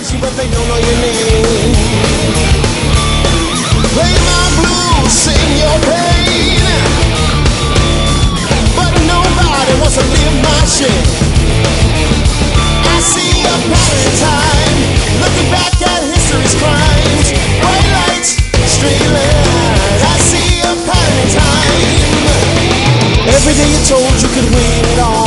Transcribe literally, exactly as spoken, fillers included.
recognize you, but they don't know your name. Play my blues, sing your pain, but nobody wants to live my shit. I see a pattern in time, looking back at history's crimes. Bright lights, straight lines. I see a pattern in time. Every day you told you could win it all.